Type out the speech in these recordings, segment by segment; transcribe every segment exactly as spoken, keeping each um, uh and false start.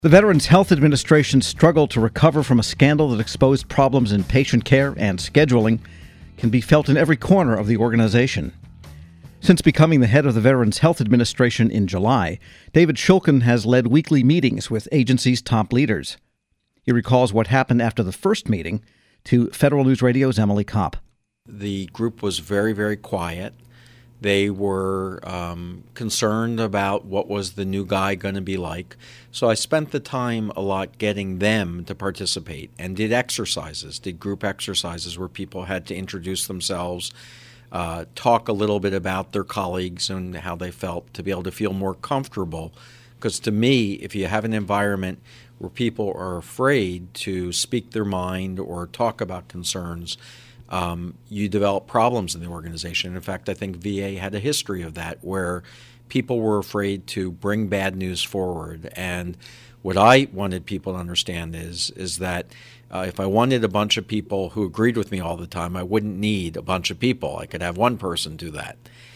The Veterans Health Administration struggled to recover from a scandal that exposed problems in patient care and scheduling can be felt in every corner of the organization. Since becoming the head of the Veterans Health Administration in July, David Shulkin has led weekly meetings with agency's top leaders. He recalls what happened after the first meeting to Federal News Radio's Emily Kopp. The group was very, very quiet. They were um, concerned about what was the new guy going to be like. So I spent the time a lot getting them to participate and did exercises, did group exercises where people had to introduce themselves, uh, talk a little bit about their colleagues and how they felt, to be able to feel more comfortable. Because to me, if you have an environment where people are afraid to speak their mind or talk about concerns, Um, you develop problems in the organization. In fact, I think V A had a history of that, where people were afraid to bring bad news forward. And what I wanted people to understand is, is that uh, if I wanted a bunch of people who agreed with me all the time, I wouldn't need a bunch of people. I could have one person do that.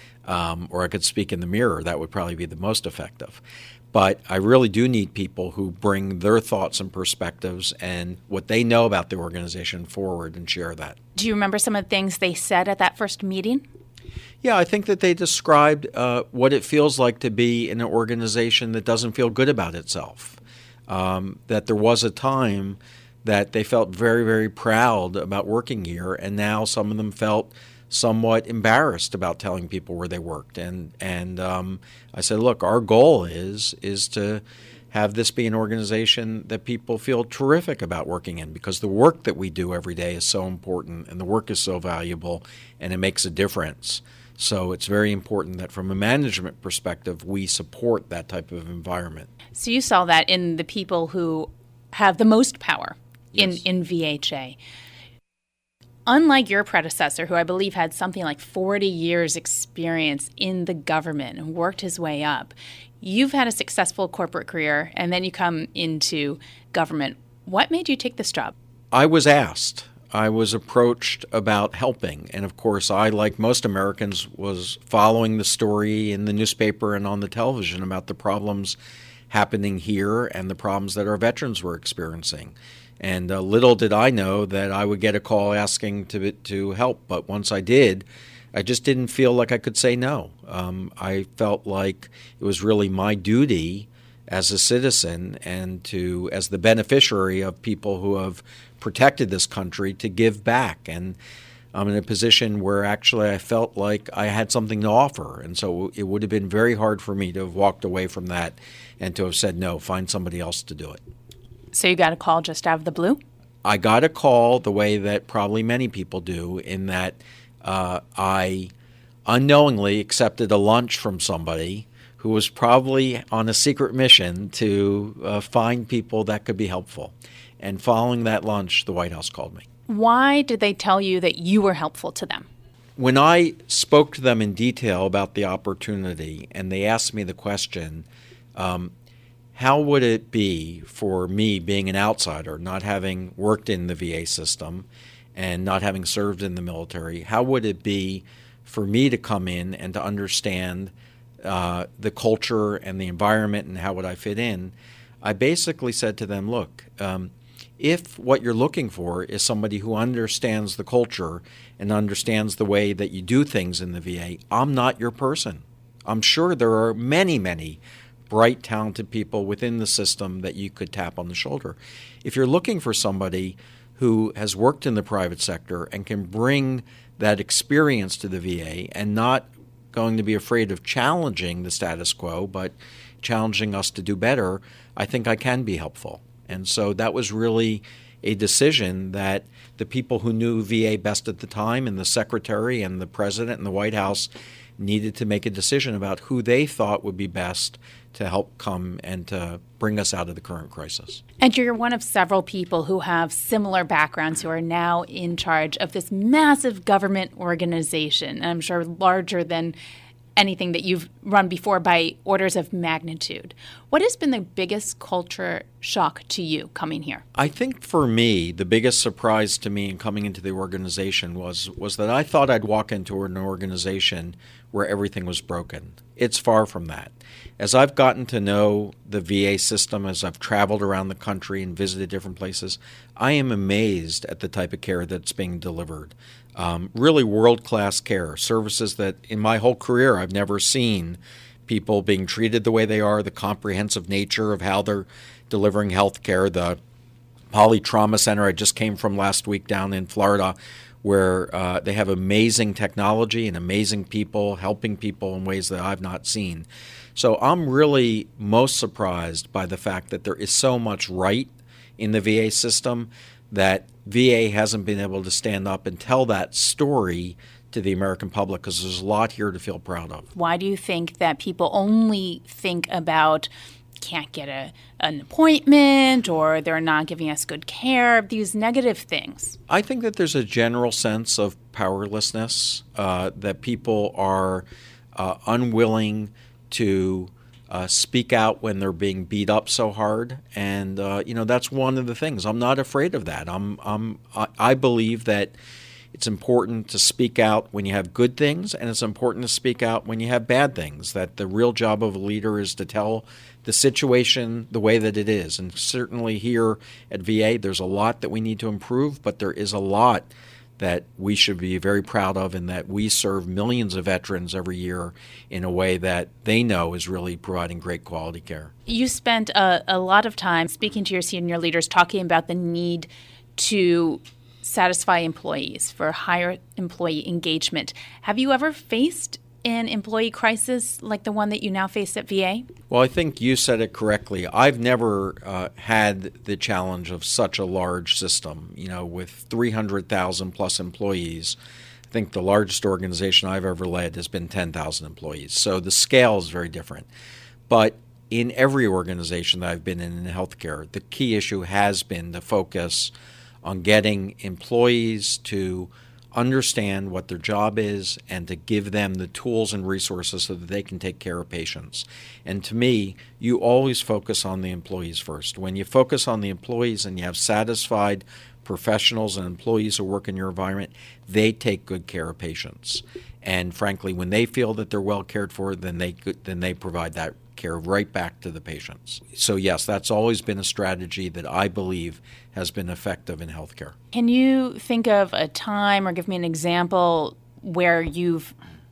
Um, or I could speak in the mirror. That would probably be the most effective. But I really do need people who bring their thoughts and perspectives and what they know about the organization forward and share that. Do you remember some of the things they said at that first meeting? Yeah, I think that they described uh, what it feels like to be in an organization that doesn't feel good about itself. Um, that there was a time that they felt very, very proud about working here, and now some of them felt somewhat embarrassed about telling people where they worked. And and um, I said, look, our goal is is to have this be an organization that people feel terrific about working in, because the work that we do every day is so important and the work is so valuable and it makes a difference. So it's very important that from a management perspective, we support that type of environment. So you saw that in the people who have the most power in, Yes. in V H A. Unlike your predecessor, who I believe had something like forty years experience in the government and worked his way up, you've had a successful corporate career and then you come into government. What made you take this job? I was asked. I was approached about helping. And of course, I, like most Americans, was following the story in the newspaper and on the television about the problems happening here and the problems that our veterans were experiencing. And uh, little did I know that I would get a call asking to to help. But once I did, I just didn't feel like I could say no. Um, I felt like it was really my duty as a citizen and to, as the beneficiary of people who have protected this country, to give back. And I'm in a position where actually I felt like I had something to offer. And so it would have been very hard for me to have walked away from that and to have said, no, find somebody else to do it. So you got a call just out of the blue? I got a call the way that probably many people do, in that uh, I unknowingly accepted a lunch from somebody who was probably on a secret mission to uh, find people that could be helpful. And following that lunch, the White House called me. Why did they tell you that you were helpful to them? When I spoke to them in detail about the opportunity and they asked me the question, um, how would it be for me, being an outsider, not having worked in the V A system and not having served in the military, how would it be for me to come in and to understand uh, the culture and the environment and how would I fit in? I basically said to them, look, um, if what you're looking for is somebody who understands the culture and understands the way that you do things in the V A, I'm not your person. I'm sure there are many, many bright, talented people within the system that you could tap on the shoulder. If you're looking for somebody who has worked in the private sector and can bring that experience to the V A and not going to be afraid of challenging the status quo, but challenging us to do better, I think I can be helpful. And so that was really a decision that the people who knew V A best at the time, and the secretary and the president and the White House, needed to make a decision about who they thought would be best to help come and to bring us out of the current crisis. And you're one of several people who have similar backgrounds who are now in charge of this massive government organization, and I'm sure larger than anything that you've run before by orders of magnitude. What has been the biggest culture shock to you coming here? I think for me, the biggest surprise to me in coming into the organization was was that I thought I'd walk into an organization where everything was broken. It's far from that. As I've gotten to know the V A system, as I've traveled around the country and visited different places, I am amazed at the type of care that's being delivered. Um, really world-class care, services that in my whole career I've never seen people being treated the way they are, the comprehensive nature of how they're delivering health care. The Poly Trauma Center I just came from last week down in Florida, where uh, they have amazing technology and amazing people helping people in ways that I've not seen. So I'm really most surprised by the fact that there is so much right in the V A system that V A hasn't been able to stand up and tell that story to the American public, because there's a lot here to feel proud of. Why do you think that people only think about can't get a, an appointment or they're not giving us good care, these negative things? I think that there's a general sense of powerlessness, uh, that people are uh, unwilling to uh, speak out when they're being beat up so hard. And, uh, you know, that's one of the things. I'm not afraid of that. I'm, I'm, I, I believe that it's important to speak out when you have good things, and it's important to speak out when you have bad things, that the real job of a leader is to tell the situation the way that it is. And certainly here at V A, there's a lot that we need to improve, but there is a lot that we should be very proud of, and that we serve millions of veterans every year in a way that they know is really providing great quality care. You spent a, a lot of time speaking to your senior leaders, talking about the need to satisfy employees for higher employee engagement. Have you ever faced an employee crisis like the one that you now face at V A? Well, I think you said it correctly. I've never uh, had the challenge of such a large system, you know, with three hundred thousand plus employees. I think the largest organization I've ever led has been ten thousand employees. So the scale is very different. But in every organization that I've been in in healthcare, the key issue has been the focus on getting employees to understand what their job is and to give them the tools and resources so that they can take care of patients. And to me, you always focus on the employees first. When you focus on the employees and you have satisfied professionals and employees who work in your environment, they take good care of patients. And frankly, when they feel that they're well cared for, then they then they provide that care right back to the patients. So yes, that's always been a strategy that I believe has been effective in healthcare. Can you think of a time or give me an example where you've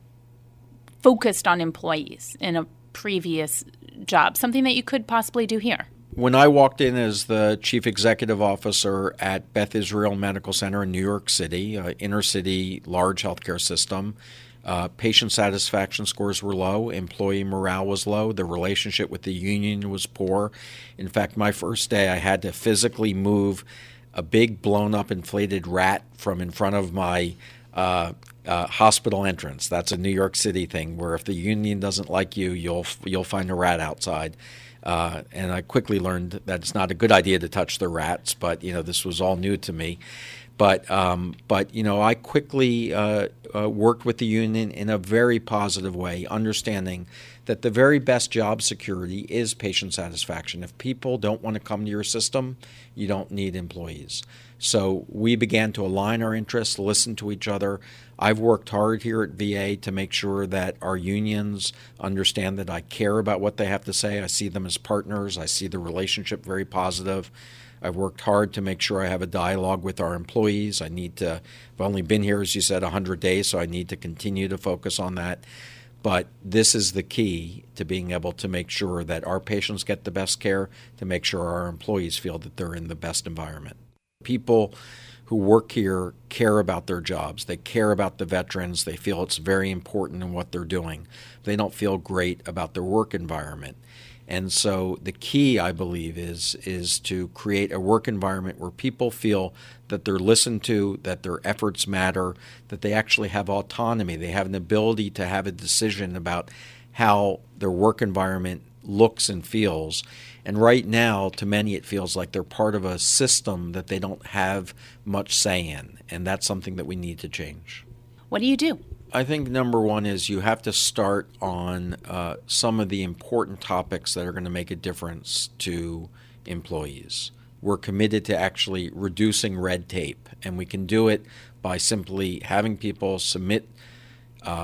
focused on employees in a previous job, something that you could possibly do here? When I walked in as the chief executive officer at Beth Israel Medical Center in New York City, an inner city large healthcare system, Uh, patient satisfaction scores were low, employee morale was low, the relationship with the union was poor. In fact, my first day I had to physically move a big blown-up inflated rat from in front of my uh, uh, hospital entrance. That's a New York City thing where if the union doesn't like you, you'll you'll find a rat outside. Uh, and I quickly learned that it's not a good idea to touch the rats, but you know this was all new to me. But, um, but you know, I quickly uh, uh, worked with the union in a very positive way, understanding that the very best job security is patient satisfaction. If people don't want to come to your system, you don't need employees. So we began to align our interests, listen to each other. I've worked hard here at V A to make sure that our unions understand that I care about what they have to say. I see them as partners. I see the relationship very positive. I've worked hard to make sure I have a dialogue with our employees. I need to, I've only been here, as you said, one hundred days, so I need to continue to focus on that. But this is the key to being able to make sure that our patients get the best care, to make sure our employees feel that they're in the best environment. People who work here care about their jobs. They care about the veterans. They feel it's very important in what they're doing. They don't feel great about their work environment. And so the key, I believe, is is to create a work environment where people feel that they're listened to, that their efforts matter, that they actually have autonomy. They have an ability to have a decision about how their work environment looks and feels. And right now, to many, it feels like they're part of a system that they don't have much say in. And that's something that we need to change. What do you do? I think number one is you have to start on uh, some of the important topics that are going to make a difference to employees. We're committed to actually reducing red tape, and we can do it by simply having people submit uh,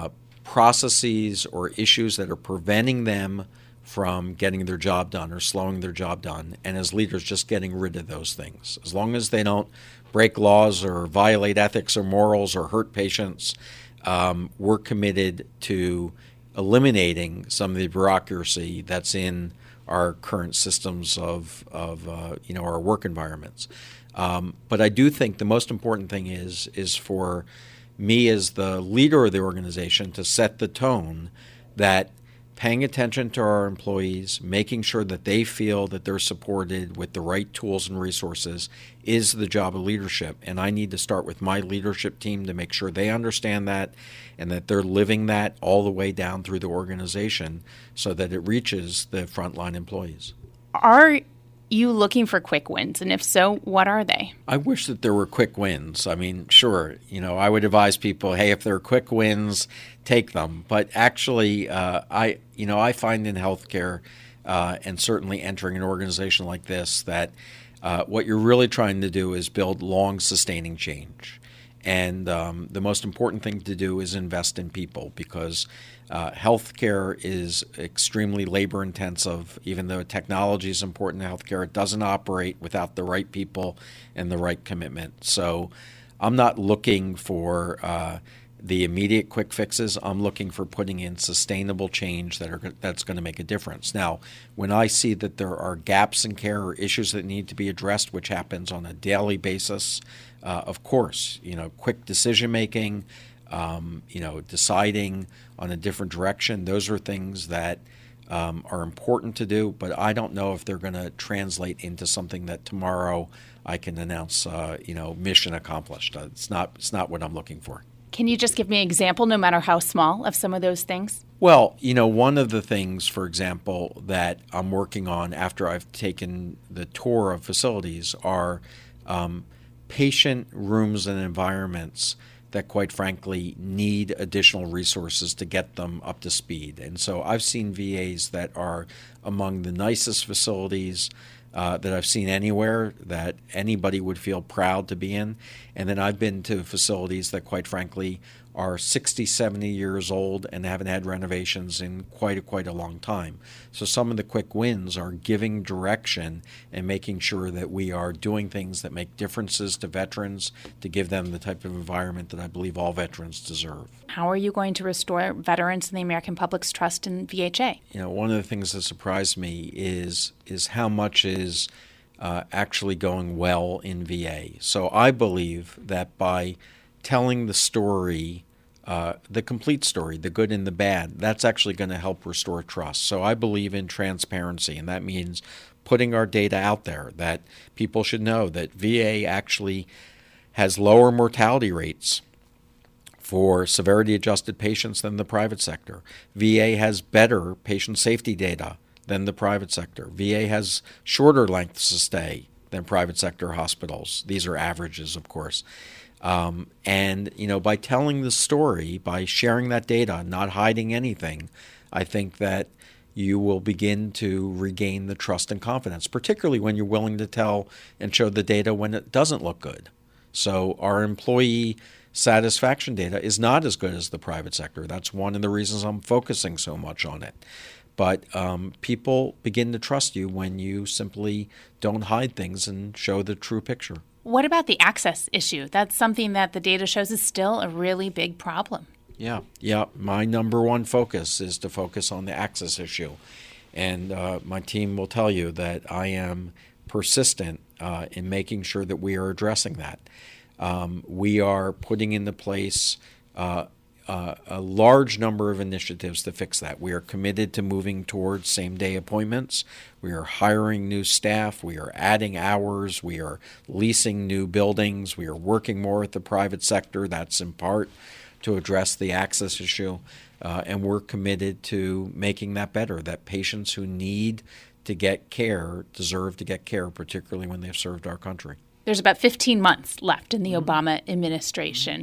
processes or issues that are preventing them from getting their job done or slowing their job done, and as leaders just getting rid of those things. As long as they don't break laws or violate ethics or morals or hurt patients, um, we're committed to eliminating some of the bureaucracy that's in our current systems of, of uh, you know, our work environments. Um, but I do think the most important thing is is for me as the leader of the organization to set the tone that paying attention to our employees, making sure that they feel that they're supported with the right tools and resources is the job of leadership. And I need to start with my leadership team to make sure they understand that and that they're living that all the way down through the organization so that it reaches the frontline employees. Are you looking for quick wins? And if so, what are they? I wish that there were quick wins. I mean, sure, you know, I would advise people, hey, if there are quick wins, take them. But actually, uh, I, you know, I find in healthcare, uh, and certainly entering an organization like this, that uh, what you're really trying to do is build long, sustaining change. And um, the most important thing to do is invest in people, because uh, healthcare is extremely labor intensive. Even though technology is important to healthcare, it doesn't operate without the right people and the right commitment. So I'm not looking for uh, the immediate quick fixes. I'm looking for putting in sustainable change that are that's going to make a difference. Now, when I see that there are gaps in care or issues that need to be addressed, which happens on a daily basis, uh, of course, you know, quick decision making, um, you know, deciding on a different direction, those are things that um, are important to do, but I don't know if they're going to translate into something that tomorrow I can announce, uh, you know, mission accomplished. Uh, it's not, it's not what I'm looking for. Can you just give me an example, no matter how small, of some of those things? Well, you know, one of the things, for example, that I'm working on after I've taken the tour of facilities are um, patient rooms and environments that, quite frankly, need additional resources to get them up to speed. And so I've seen V As that are among the nicest facilities Uh, that I've seen anywhere, that anybody would feel proud to be in. And then I've been to facilities that, quite frankly, are sixty, seventy years old and haven't had renovations in quite a, quite a long time. So some of the quick wins are giving direction and making sure that we are doing things that make differences to veterans to give them the type of environment that I believe all veterans deserve. How are you going to restore veterans and the American public's trust in V H A? You know, one of the things that surprised me is is how much is uh, actually going well in V A. So I believe that by telling the story, uh, the complete story, the good and the bad, that's actually going to help restore trust. So I believe in transparency, and that means putting our data out there, that people should know that V A actually has lower mortality rates for severity-adjusted patients than the private sector. V A has better patient safety data than the private sector. V A has shorter lengths of stay than private sector hospitals. These are averages, of course. Um, and, you know, by telling the story, by sharing that data, not hiding anything, I think that you will begin to regain the trust and confidence, particularly when you're willing to tell and show the data when it doesn't look good. So our employee satisfaction data is not as good as the private sector. That's one of the reasons I'm focusing so much on it. But um, people begin to trust you when you simply don't hide things and show the true picture. What about the access issue? That's something that the data shows is still a really big problem. Yeah, yeah. My number one focus is to focus on the access issue. And uh, my team will tell you that I am persistent uh, in making sure that we are addressing that. Um, we are putting into place uh, uh, a large number of initiatives to fix that. We are committed to moving towards same-day appointments. We are hiring new staff. We are adding hours. We are leasing new buildings. We are working more with the private sector. That's in part to address the access issue. Uh, and we're committed to making that better, that patients who need to get care deserve to get care, particularly when they've served our country. There's about fifteen months left in the mm-hmm. Obama administration.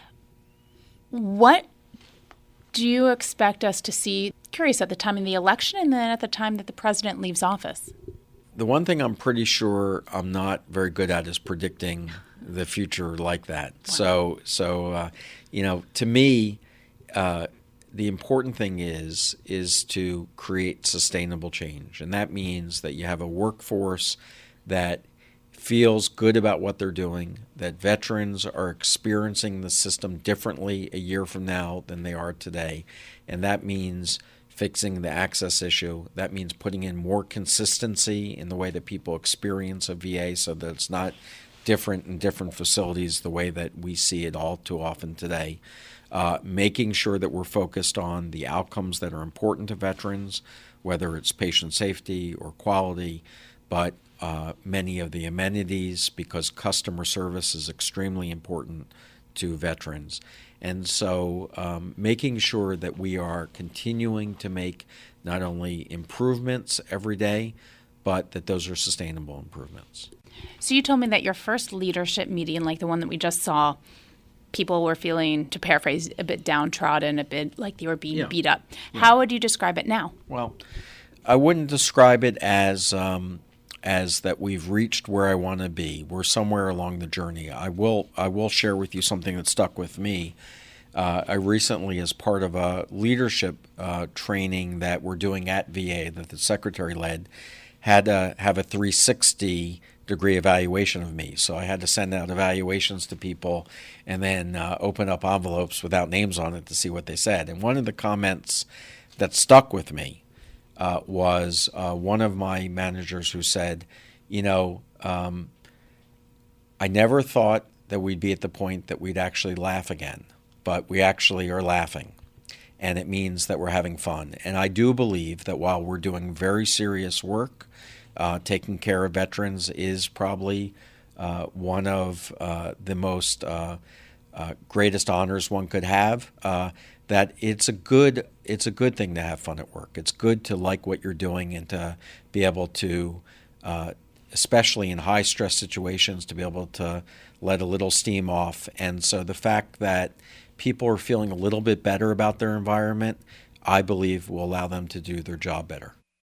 What do you expect us to see, curious, at the time of the election and then at the time that the president leaves office? The one thing I'm pretty sure I'm not very good at is predicting the future like that. Wow. So, so uh, you know, to me, uh, the important thing is is to create sustainable change, and that means that you have a workforce that feels good about what they're doing, that veterans are experiencing the system differently a year from now than they are today, and that means fixing the access issue. That means putting in more consistency in the way that people experience a V A so that it's not different in different facilities the way that we see it all too often today. Uh, making sure that we're focused on the outcomes that are important to veterans, whether it's patient safety or quality, but uh, many of the amenities, because customer service is extremely important to veterans. And so um, making sure that we are continuing to make not only improvements every day, but that those are sustainable improvements. So you told me that your first leadership meeting, like the one that we just saw, people were feeling, to paraphrase, a bit downtrodden, a bit like they were being yeah. beat up. Yeah. How would you describe it now? Well, I wouldn't describe it as um, as that we've reached where I want to be. We're somewhere along the journey. I will I will share with you something that stuck with me. Uh, I recently, as part of a leadership uh, training that we're doing at V A that the secretary led, had to have a three sixty degree evaluation of me. So I had to send out evaluations to people and then uh, open up envelopes without names on it to see what they said. And one of the comments that stuck with me uh, was uh, one of my managers who said, you know, um, I never thought that we'd be at the point that we'd actually laugh again, but we actually are laughing. And it means that we're having fun. And I do believe that while we're doing very serious work, Uh, taking care of veterans is probably uh, one of uh, the most uh, uh, greatest honors one could have. Uh, that it's a good it's a good thing to have fun at work. It's good to like what you're doing and to be able to, uh, especially in high stress situations, to be able to let a little steam off. And so the fact that people are feeling a little bit better about their environment, I believe, will allow them to do their job better.